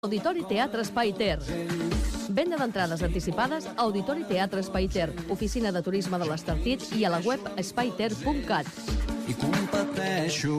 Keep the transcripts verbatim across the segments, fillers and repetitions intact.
Auditori Teatre Espai Ter. Venda d'entrades anticipades a Auditori Teatre Espai Ter, oficina de turisme de l'Estartit i a la web espai ter punt cat. I competeixo.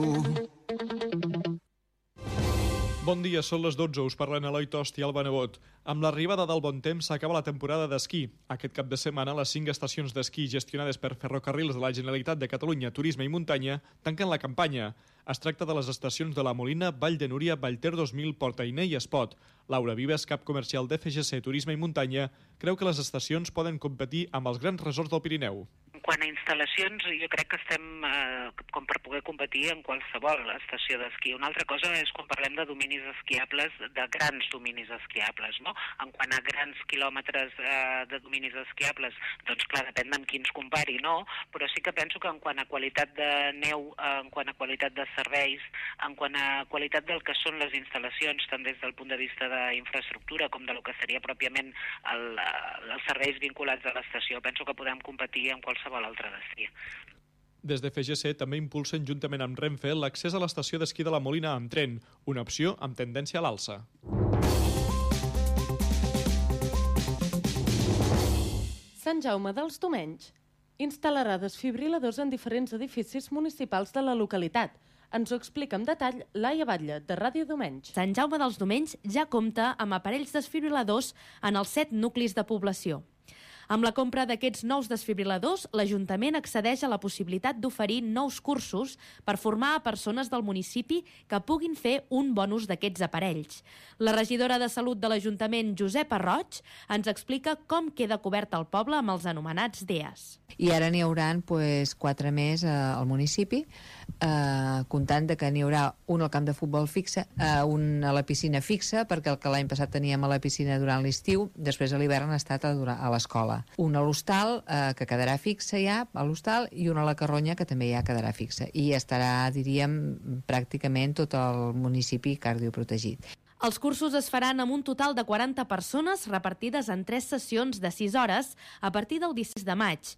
Bon dia, són les dotze, us parlen Eloi Tost i Alba Nebot. Amb l'arribada del bon temps s'acaba la temporada d'esquí. Aquest cap de setmana, les cinc estacions d'esquí gestionades per Ferrocarrils de la Generalitat de Catalunya, Turisme i Muntanya tanquen la campanya. Es tracta de les estacions de la Molina, Vall de Núria, Vallter dos mil, Portainer i Espot. Laura Vives, cap comercial d'F G C Turisme i Muntanya, creu que les estacions poden competir amb els grans resorts del Pirineu. Quant a instal·lacions, jo crec que estem eh, com per poder competir en qualsevol estació d'esquí. Una altra cosa és quan parlem de dominis esquiables, de grans dominis esquiables, no? En quant a grans quilòmetres eh, de dominis esquiables, doncs clar, depèn amb qui ens compari, no? Però sí que penso que en quant a qualitat de neu, eh, en quant a qualitat de serveis, en quant a qualitat del que són les instal·lacions, tant des del punt de vista d'infraestructura com de lo que seria pròpiament el, els serveis vinculats a l'estació, penso que podem competir amb qualsevol altre destí. Des de F G C també impulsen juntament amb Renfe l'accés a l'estació d'esquí de la Molina amb tren, una opció amb tendència a l'alça. Sant Jaume dels Domenys instal·larà desfibriladors en diferents edificis municipals de la localitat. Ens ho explica en detall Laia Batlle, de Ràdio Domenys. Sant Jaume dels Domenys ja compta amb aparells desfibriladors en els set nuclis de població. Amb la compra d'aquests nous desfibriladors, l'Ajuntament accedeix a la possibilitat d'oferir nous cursos per formar a persones del municipi que puguin fer un bon ús d'aquests aparells. La regidora de Salut de l'Ajuntament, Josepa Roig, ens explica com queda cobert el poble amb els anomenats D E As. I ara n'hi haurà pues, quatre més eh, al municipi, eh, comptant de que n'hi haurà un al camp de futbol fixe, eh, un a la piscina fixa, perquè el que l'any passat teníem a la piscina durant l'estiu, després a l'hivern ha estat a, a l'escola. Un a l'hostal, eh, que quedarà fixe ja, a l'hostal, i un a la Carronya, que també ja quedarà fixe. I estarà, diríem, pràcticament tot el municipi cardioprotegit. Els cursos es faran amb un total de quaranta persones repartides en tres sessions de sis hores a partir del disset de maig.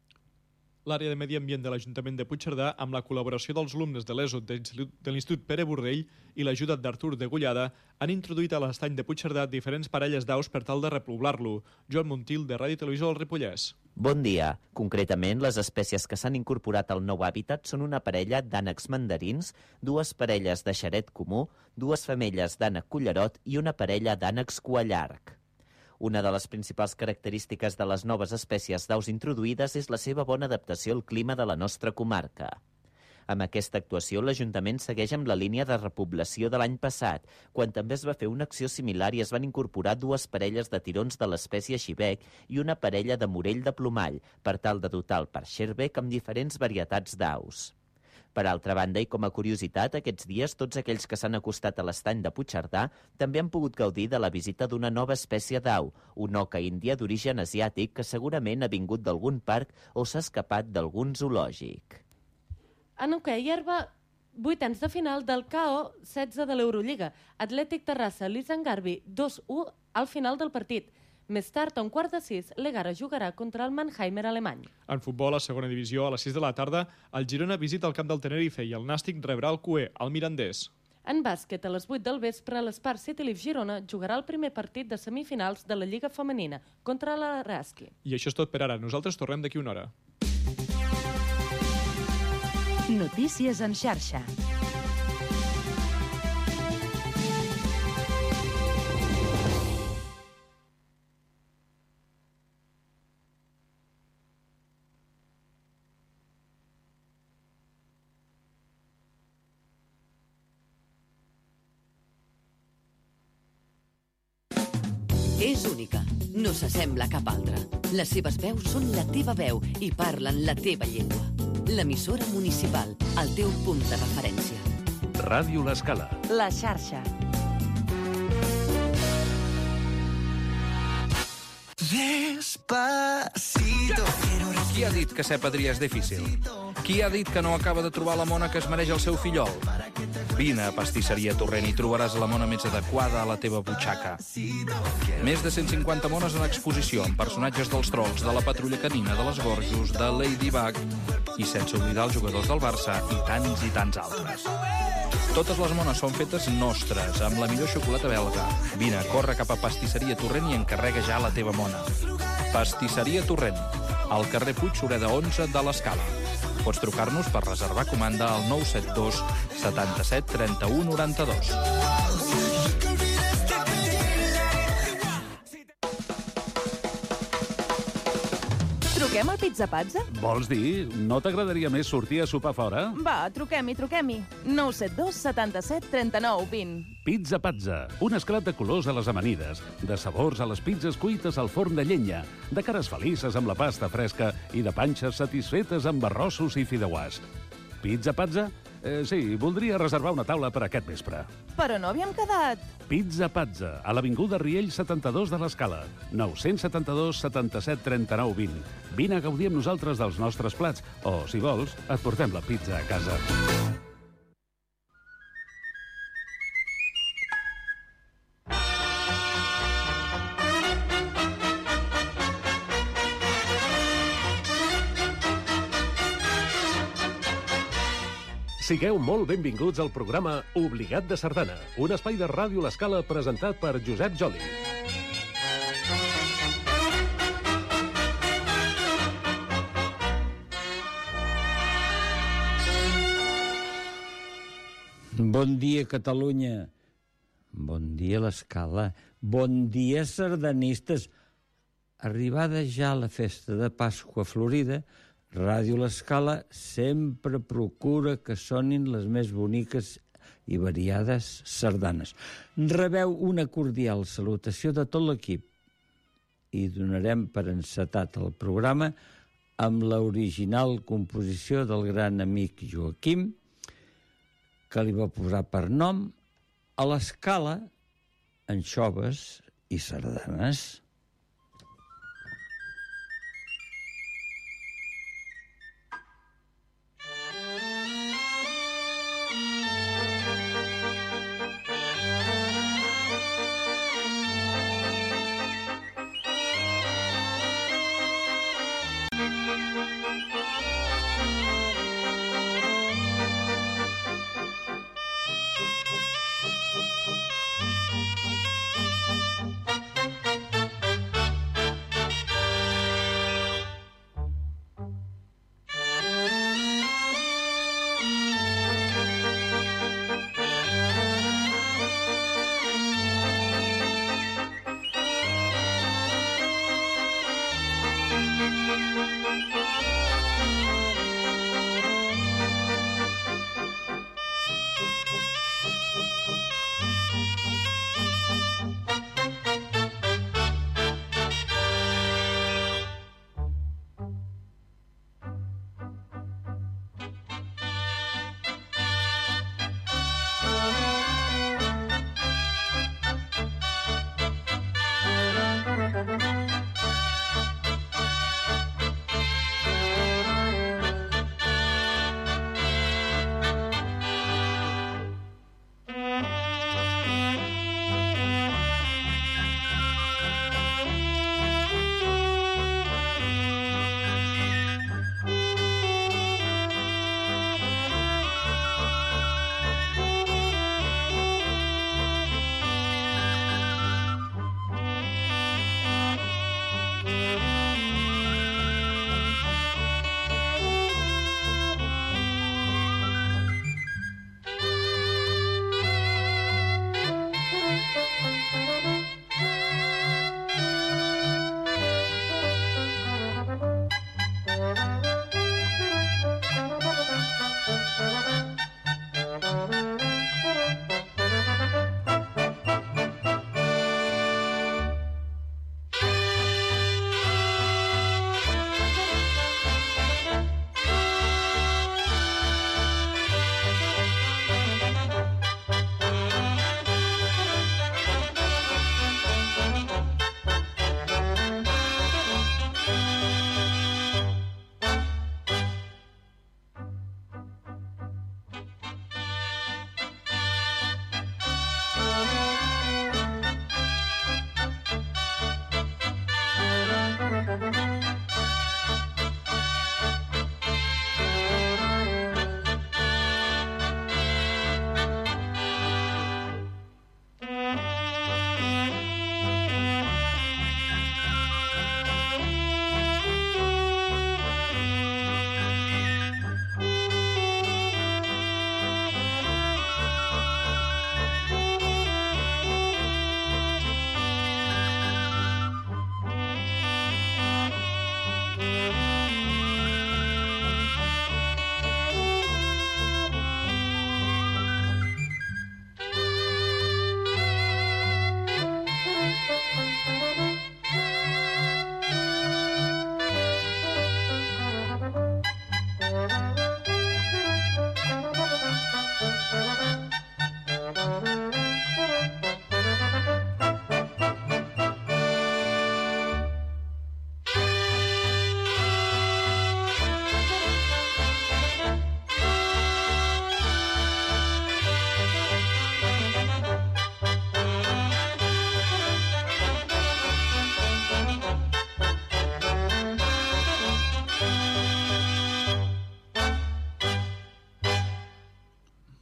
L'àrea de Medi Ambient de l'Ajuntament de Puigcerdà, amb la col·laboració dels alumnes de l'ESO de l'Institut Pere Borrell i l'ajuda d'Artur de Gullada, han introduït a l'estany de Puigcerdà diferents parelles d'aus per tal de repoblar-lo. Joan Montil, de Ràdio Televisió del Ripollès. Bon dia. Concretament, les espècies que s'han incorporat al nou hàbitat són una parella d'ànecs mandarins, dues parelles de xaret comú, dues femelles d'ànec cullerot i una parella d'ànecs cuallarg. Una de les principals característiques de les noves espècies d'aus introduïdes és la seva bona adaptació al clima de la nostra comarca. Amb aquesta actuació, l'Ajuntament segueix amb la línia de repoblació de l'any passat, quan també es va fer una acció similar i es van incorporar dues parelles de tirons de l'espècie xibec i una parella de morell de plomall, per tal de dotar el parc Scherbeck amb diferents varietats d'aus. Per altra banda, i com a curiositat, aquests dies tots aquells que s'han acostat a l'estany de Puigcerdà també han pogut gaudir de la visita d'una nova espècie d'au, una oca índia d'origen asiàtic que segurament ha vingut d'algun parc o s'ha escapat d'algun zoològic. En hoquei herba, vuitens de final del K O setze de l'Eurolliga. Atlètic Terrassa, Lisangarbi, dos a u al final del partit. Més tard, a un quart de sis, l'Egara jugarà contra el Mannheimer alemany. En futbol, a segona divisió, a les sis de la tarda, el Girona visita el camp del Tenerife i el Nàstic rebrà el Cué, al Mirandés. En bàsquet, a les vuit del vespre, l'Espar City Leaf Girona jugarà el primer partit de semifinals de la Lliga Femenina contra l'Araski. I això és tot per ara. Nosaltres tornem d'aquí una hora. Notícies en xarxa. És única, no s'assembla a cap altra. Les seves veus són la teva veu i parlen la teva llengua. L'emissora municipal, el teu punt de referència. Ràdio L'Escala. La xarxa. Despacito. Qui ha dit que ser padrí és difícil? Qui ha dit que no acaba de trobar la mona que es mereix el seu fillol? Vine a Pastisseria Torrent i trobaràs la mona més adequada a la teva butxaca. Més de cent cinquanta mones en exposició amb personatges dels trolls, de la patrulla canina, de les Gorjos, de Ladybug i sense oblidar els jugadors del Barça i tants i tants altres. Totes les mones són fetes nostres, amb la millor xocolata belga. Vine, corre cap a Pastisseria Torrent i encarrega ja la teva mona. Pastisseria Torrent, al carrer Puig Sureda onze de l'Escala. Pots trucar-nos per reservar comanda al nou set dos setanta-set trenta-u noranta-dos. Truquem al Pizza Pazza? Vols dir? No t'agradaria més sortir a sopar fora? Va, truquem-hi, truquem-hi. nou set dos setanta-set trenta-nou vint. Pizza Pazza, un esclat de colors a les amanides, de sabors a les pizzas cuites al forn de llenya, de cares felices amb la pasta fresca i de panxes satisfetes amb arrossos i fideuàs. Pizza Pazza? Eh, sí, voldria reservar una taula per aquest vespre. Però no havíem quedat. Pizza Pazza, a l'Avinguda Riell setanta-dos de l'Escala, nou set dos setanta-set trenta-nou vint. Vine a gaudir amb nosaltres dels nostres plats, o, si vols, et portem la pizza a casa. Sigueu molt benvinguts al programa Obligat de Sardana, un espai de Ràdio L'Escala presentat per Josep Joli. Bon dia, Catalunya. Bon dia, l'Escala. Bon dia, sardanistes. Arribada ja la festa de Pasqua Florida, Ràdio L'Escala sempre procura que sonin les més boniques i variades sardanes. Rebeu una cordial salutació de tot l'equip i donarem per encetat el programa amb l'original composició del gran amic Joaquim, que li va posar per nom A l'Escala, anxoves i sardanes.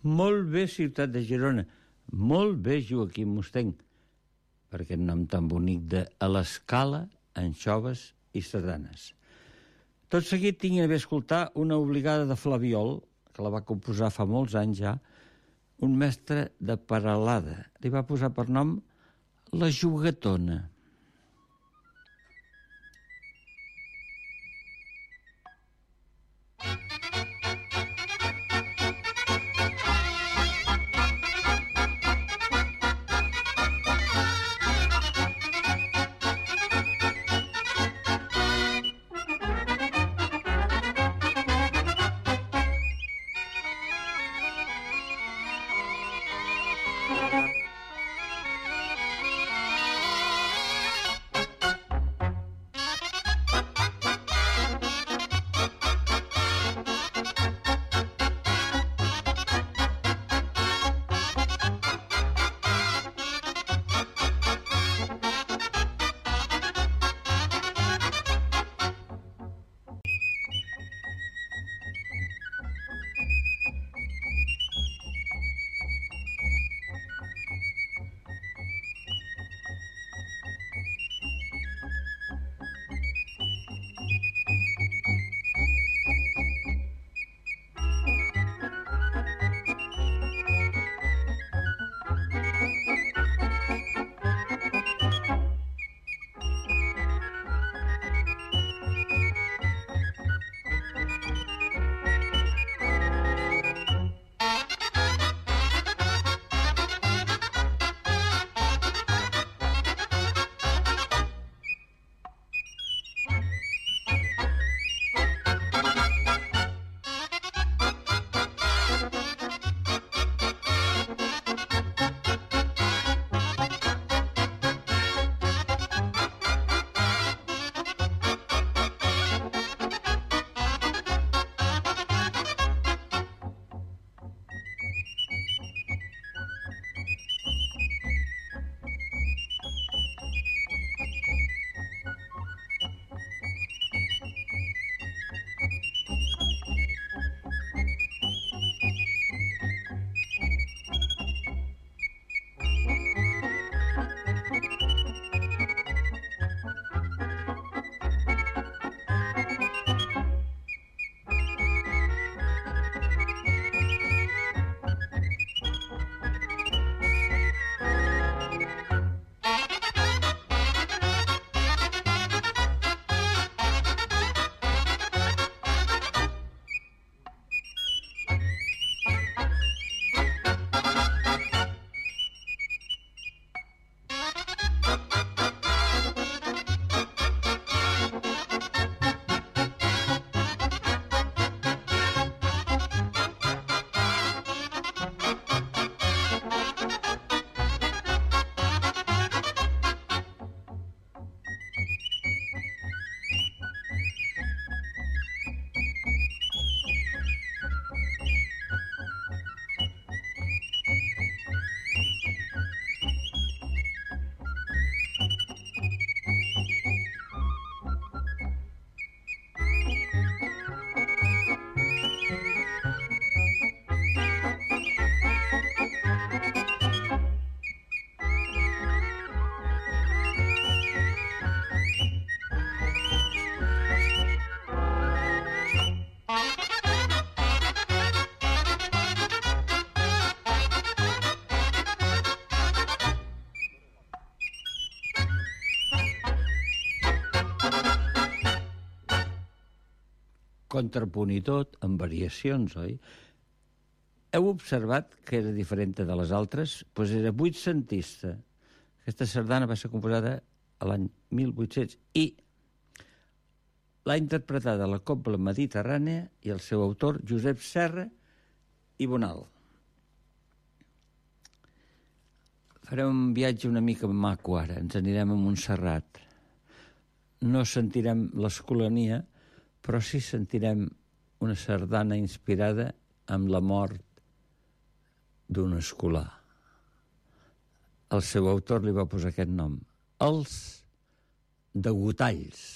Molt bé, ciutat de Girona. Molt bé, Joaquim Mustenc. Per aquest nom tan bonic de A l'Escala, anxoves i sardanes. Tot seguit tinc a escoltar una obligada de Flabiol, que la va composar fa molts anys ja, un mestre de Peralada. Li va posar per nom La Juguetona. contrapunir tot amb variacions, oi? Heu observat que era diferent de les altres? Doncs pues era vuitcentista. Aquesta sardana va ser composada a l'any mil vuit-cents i l'ha interpretada la Cobla Mediterrània i el seu autor, Josep Serra i Bonal. Farem un viatge una mica maco ara. Ens anirem a Montserrat. No sentirem l'Escolania, però sí sentirem una sardana inspirada amb la mort d'un escolà. El seu autor li va posar aquest nom, Els Degotalls.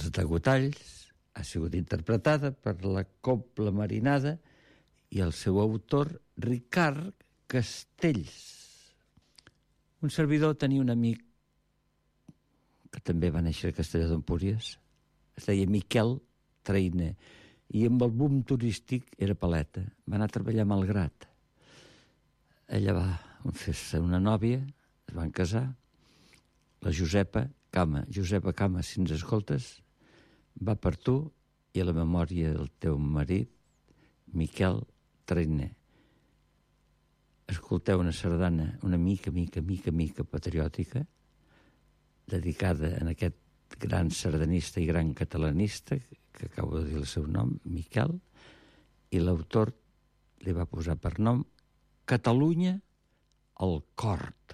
Els degotalls ha sigut interpretada per la Cobla Marinada i el seu autor, Ricard Castells. Un servidor tenia un amic que també va néixer a Castelló d'Empúries. Es deia Miquel Trainer i amb el boom turístic era paleta. Va anar a treballar a Malgrat. Ella va fer-se una nòvia, es van casar, la Josepa Cama. Josepa Cama, si ens escoltes, va per tu i a la memòria del teu marit, Miquel Trainer. Escolteu una sardana una mica, mica, mica, mica patriòtica, dedicada a aquest gran sardanista i gran catalanista, que acabo de dir el seu nom, Miquel, i l'autor li va posar per nom Catalunya al Cort.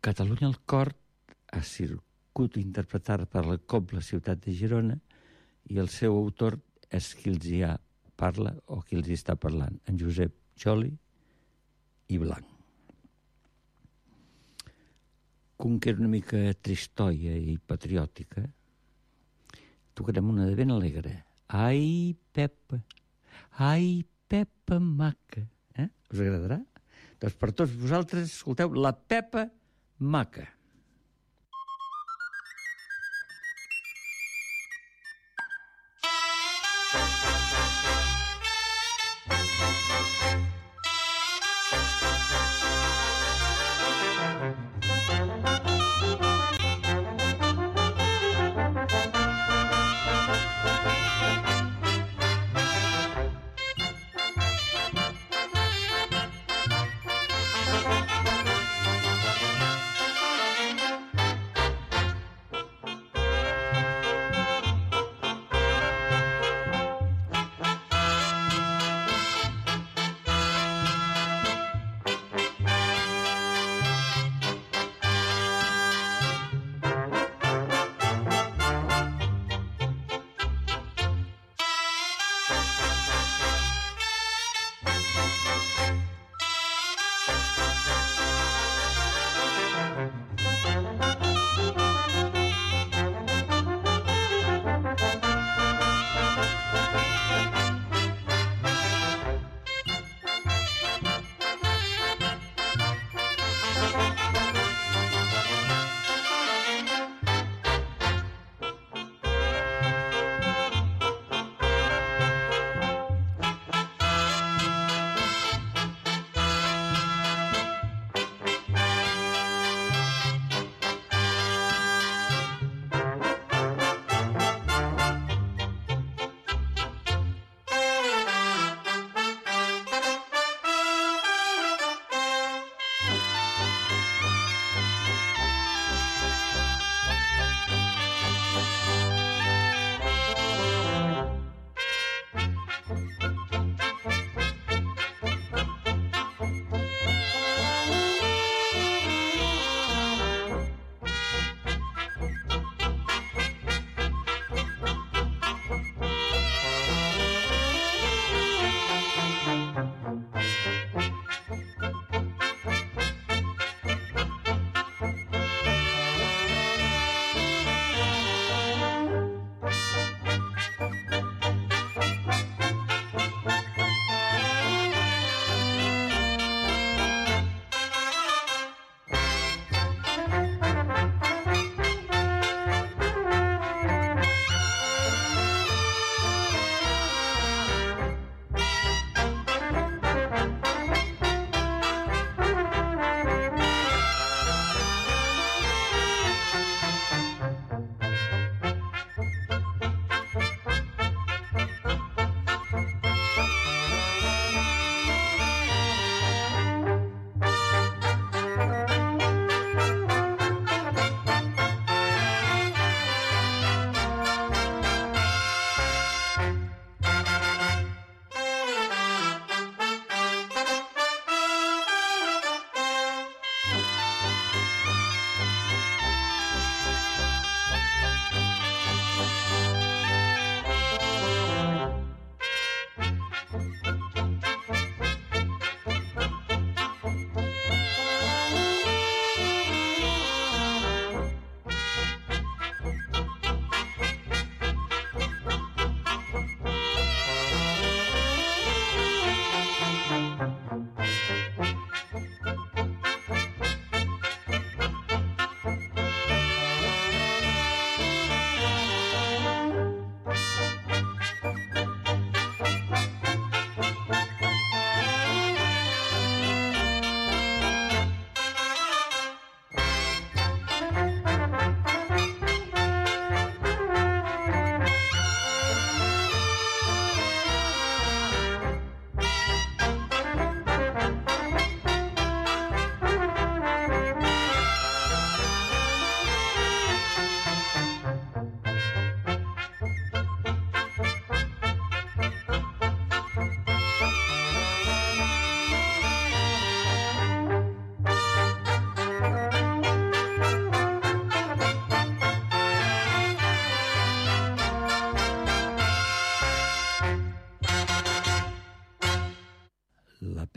Catalunya al cor ha sigut interpretada per la Cobla Ciutat de Girona i el seu autor és qui els hi ha parla o qui els hi està parlant, en Josep Joli i Blanc. Com que era una mica tristoia i patriòtica, tocarem una de ben alegre. Ai, Pepa, ai, Pepa maca. Eh? Us agradarà? Doncs per tots vosaltres escolteu la Pepa maca.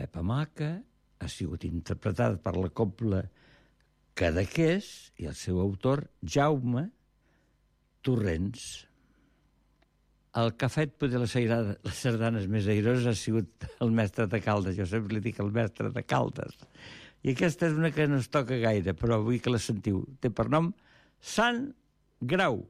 Pepa Maca, ha sigut interpretada per la Cobla Cadaqués i el seu autor, Jaume Torrents. El que ha fet poder les, airada, les sardanes més airoses ha sigut el mestre de Caldes. Jo sempre li dic el mestre de Caldes. I aquesta és una que no es toca gaire, però vull que la sentiu. Té per nom Sant Grau.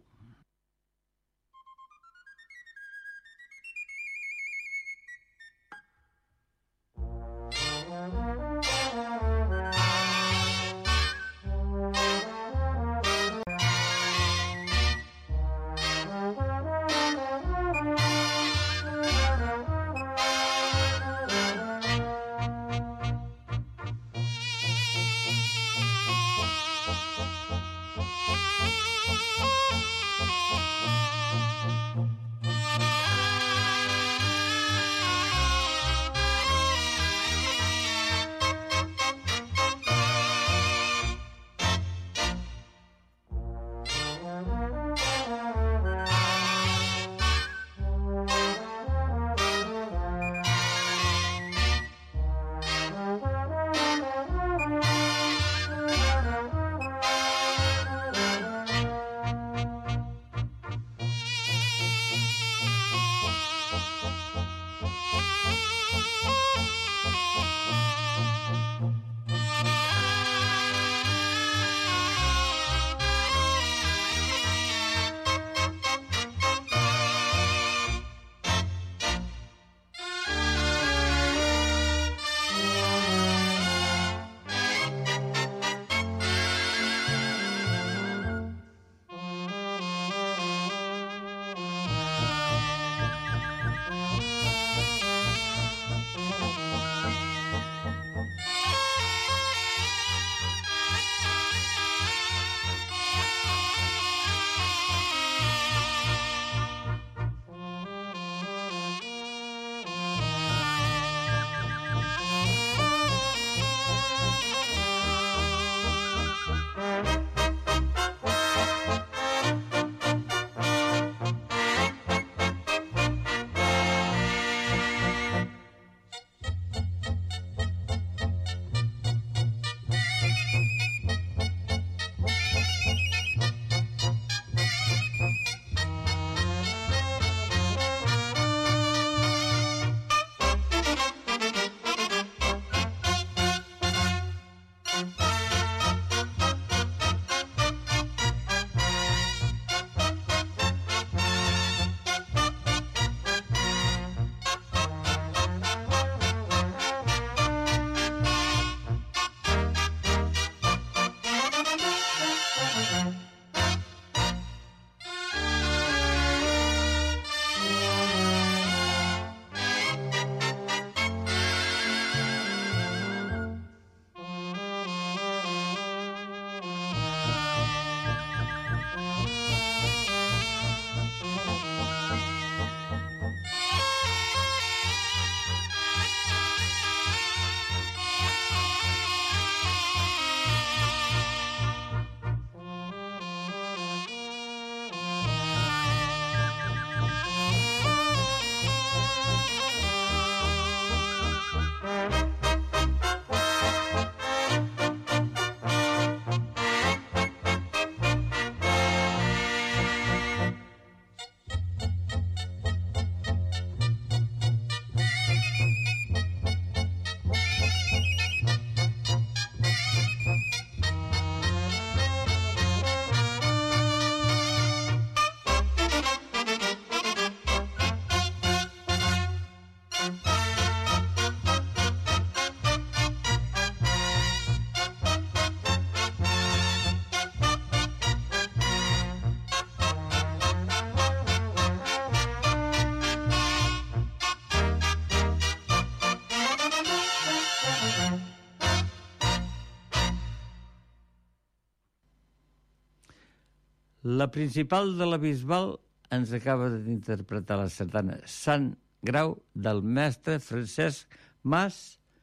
La principal de la Bisbal ens acaba d'interpretar la sardana Sant Grau del mestre Francesc Mas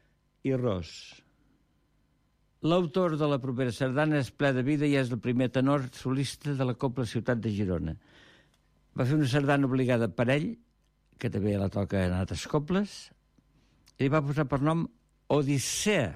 i Ros. L'autor de la propera sardana és ple de vida i és el primer tenor solista de la Cobla Ciutat de Girona. Va fer una sardana obligada per ell, que també la toca en altres cobles, i li va posar per nom Odissea.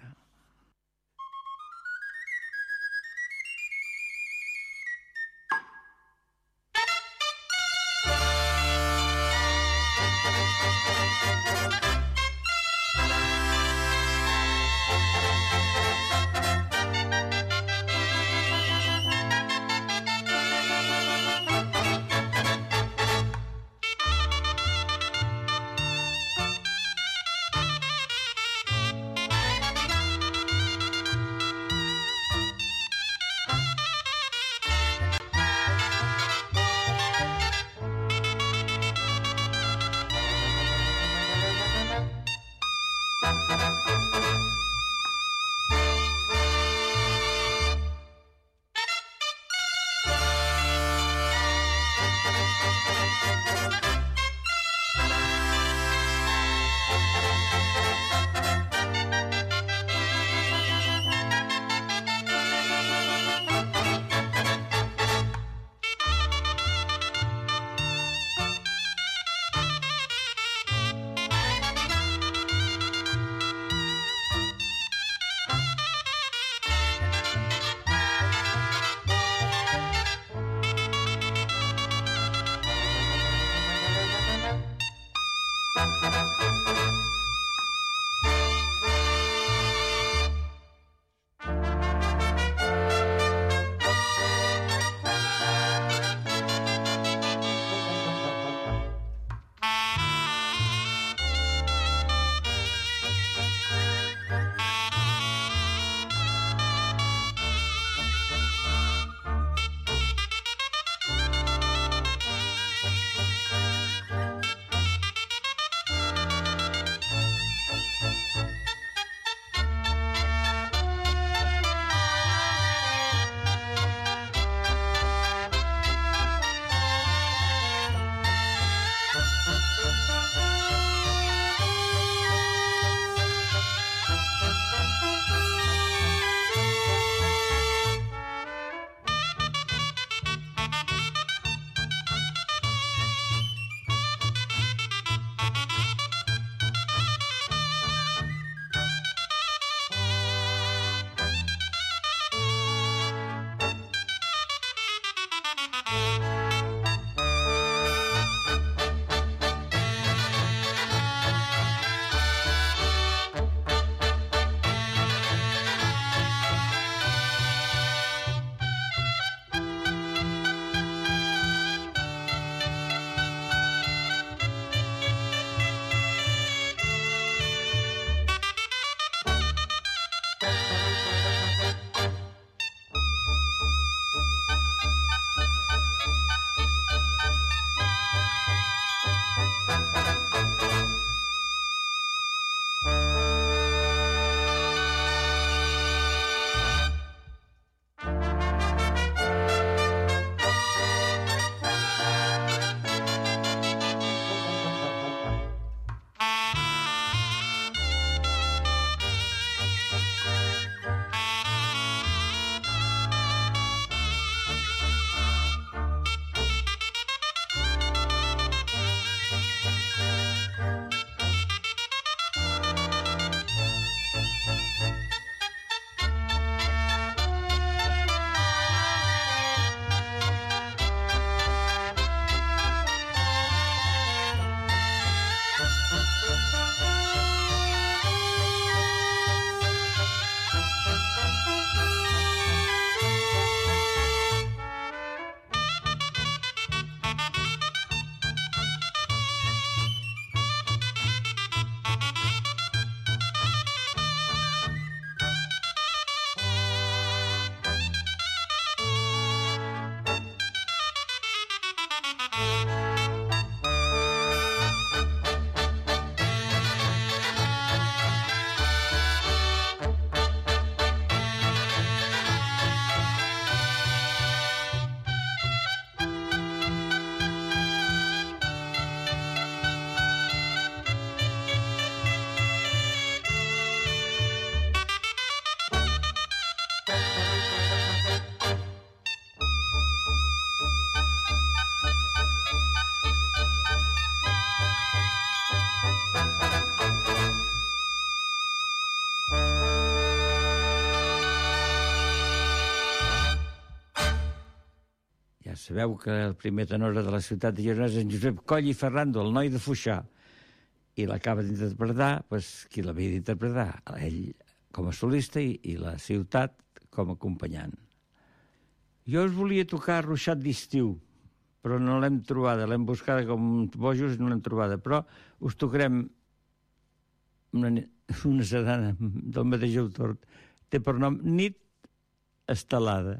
sabeu que el primer tenor de la ciutat de Girona és en Josep Coll i Ferrando, el noi de Foixà, i l'acaba d'interpretar, doncs, qui l'havia d'interpretar? Ell com a solista i, i la ciutat com a acompanyant. Jo us volia tocar Ruixat d'estiu, però no l'hem trobada, l'hem buscada com uns bojos i no l'hem trobada, però us tocarem una, una sardana del mateix autor, té per nom Nit estelada.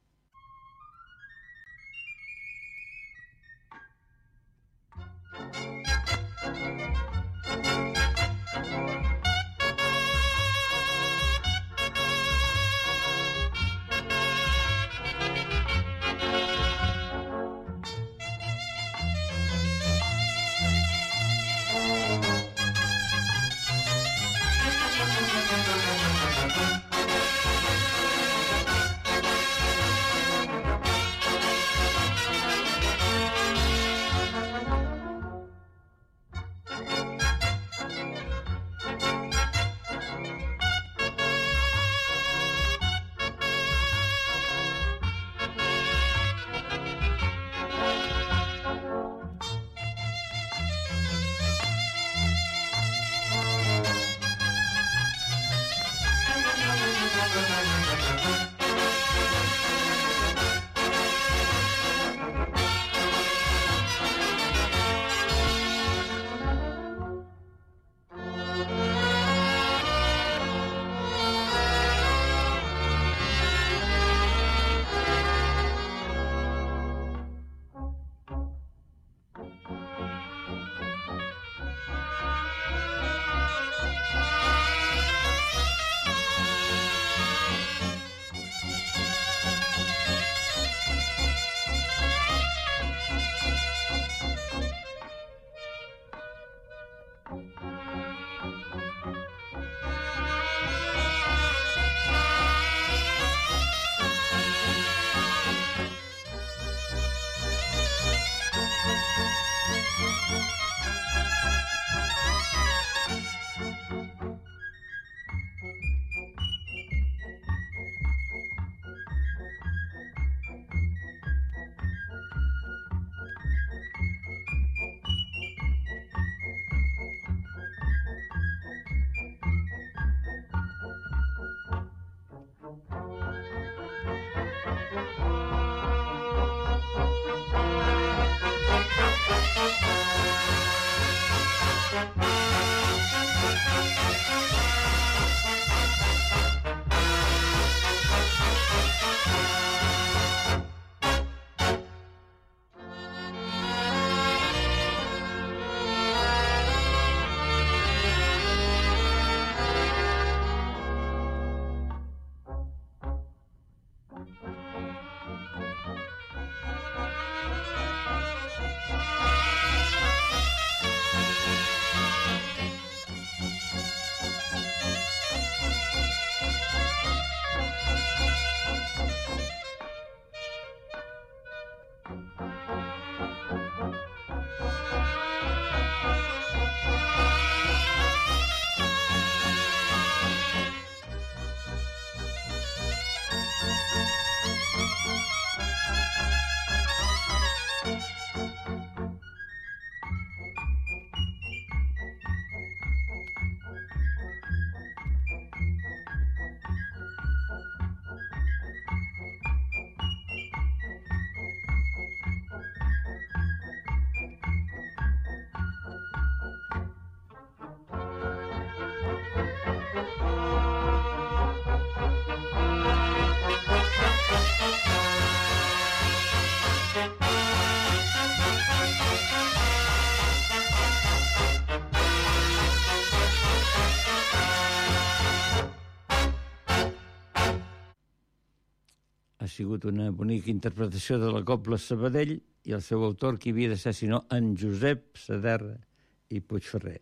sigut una bonica interpretació de la Cobla Sabadell i el seu autor, qui havia de ser, sinó en Josep Saderra i Puigferrer.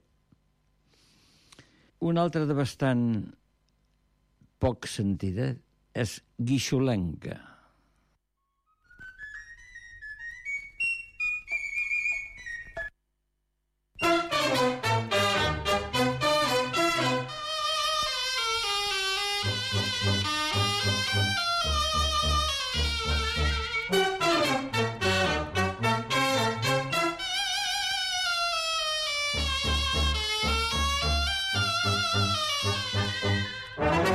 Una altra de bastant poc sentida és Guixolenca.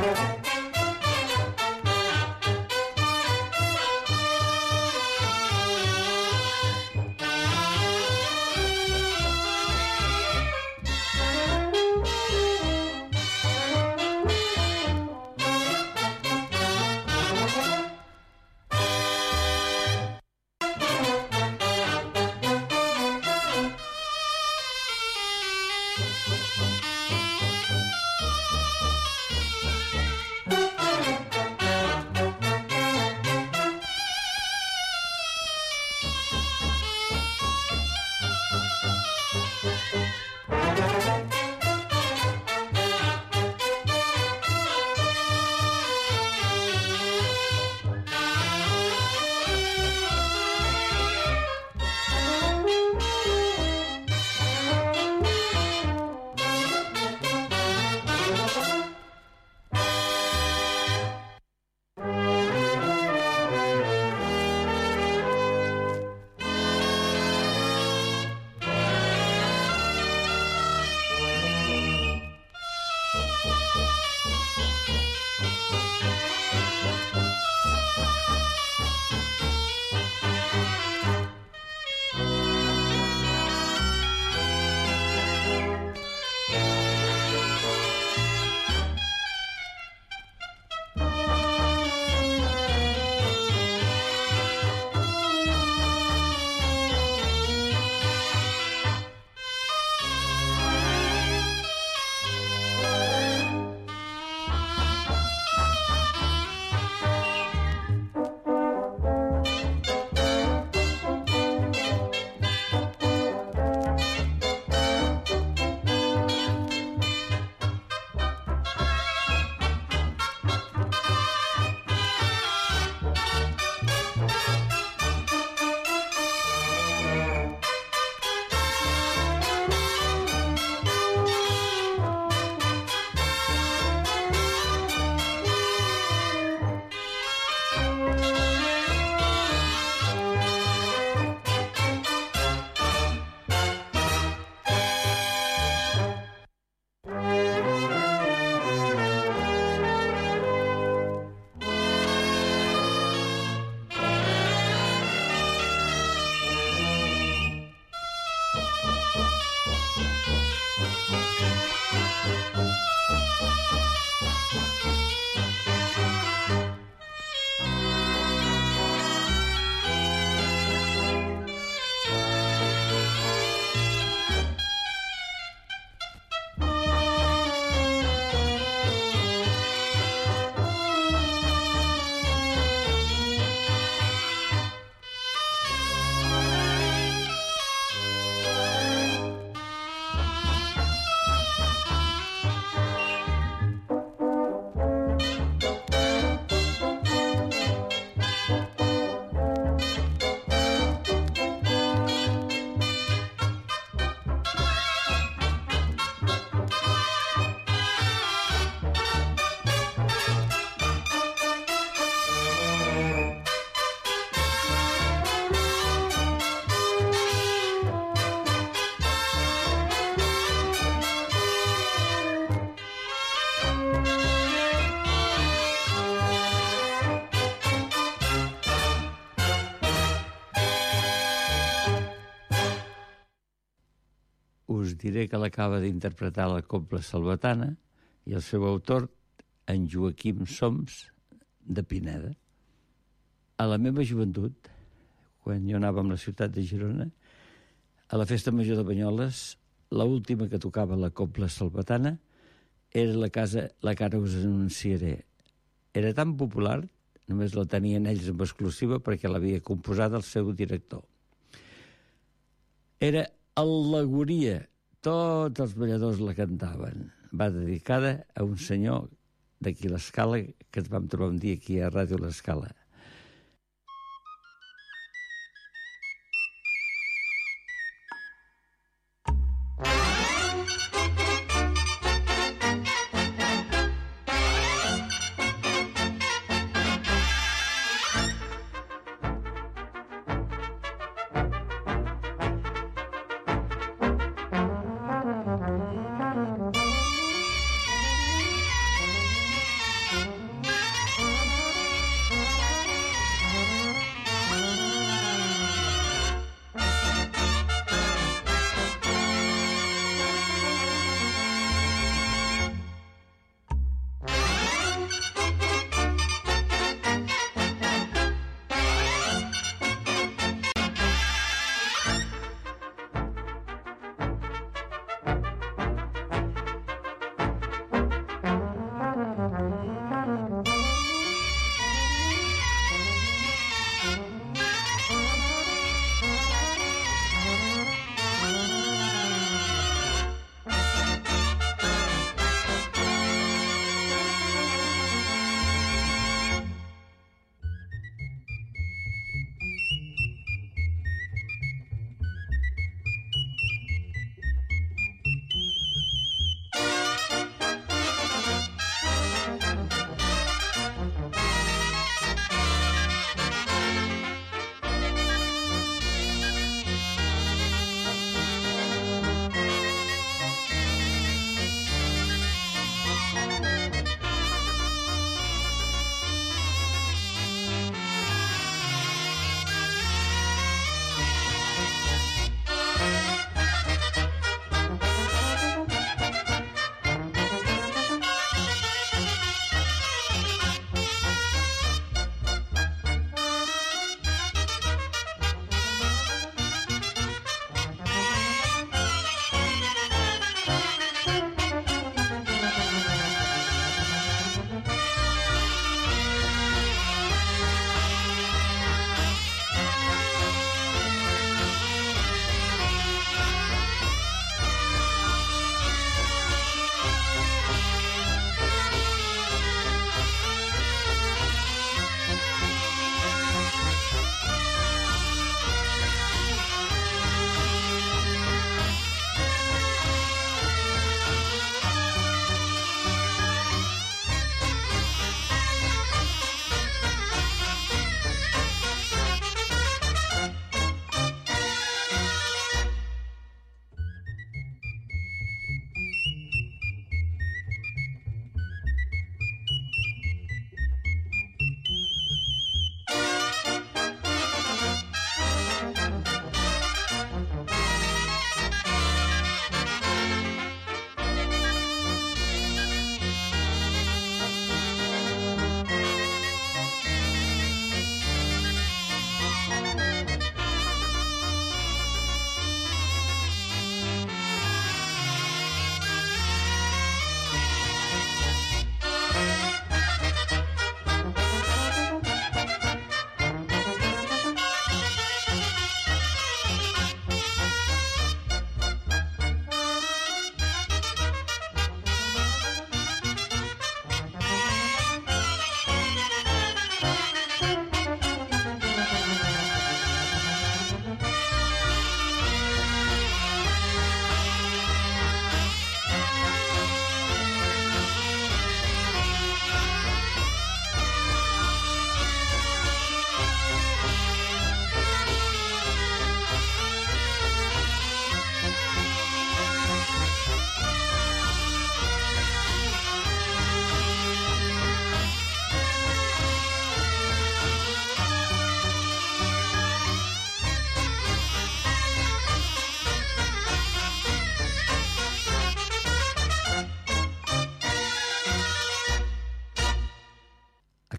us diré que l'acaba d'interpretar la Cobla Salvatana i el seu autor, en Joaquim Soms, de Pineda. A la meva joventut, quan jo anava a la ciutat de Girona, a la festa major de Banyoles, l'última que tocava la Cobla Salvatana era la casa La que ara us anunciaré. Era tan popular, només la tenien ells en exclusiva perquè l'havia composada el seu director. Era al·legoria, tots els balladors la cantaven. Va dedicada a un senyor d'aquí l'Escala que ens vam trobar un dia aquí a Ràdio l'Escala.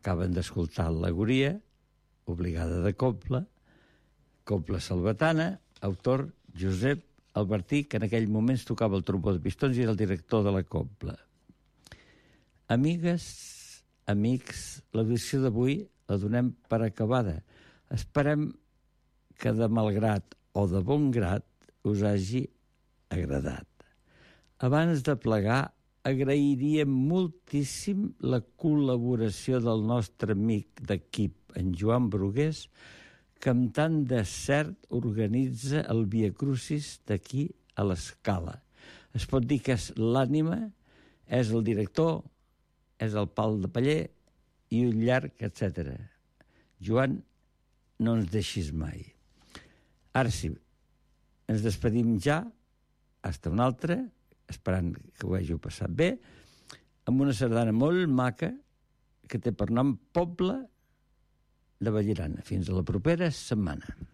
Acaben d'escoltar l'Alegoria, obligada de Copla, Copla Salvatana, autor Josep Albertí, que en aquell moment tocava el trombó de pistons i era el director de la Copla. Amigues, amics, l'audició d'avui la donem per acabada. Esperem que de malgrat o de bon grat us hagi agradat. Abans de plegar, agrairíem moltíssim la col·laboració del nostre amic d'equip, en Joan Brugués, que amb tant de cert organitza el Via Crucis d'aquí a l'Escala. Es pot dir que és l'ànima, és el director, és el pal de paller i un llarg, etcètera. Joan, no ens deixis mai. Ara sí, ens despedim ja, hasta una altra, esperant que ho hàgiu passat bé, amb una sardana molt maca que té per nom Poble de Vallirana. Fins a la propera setmana.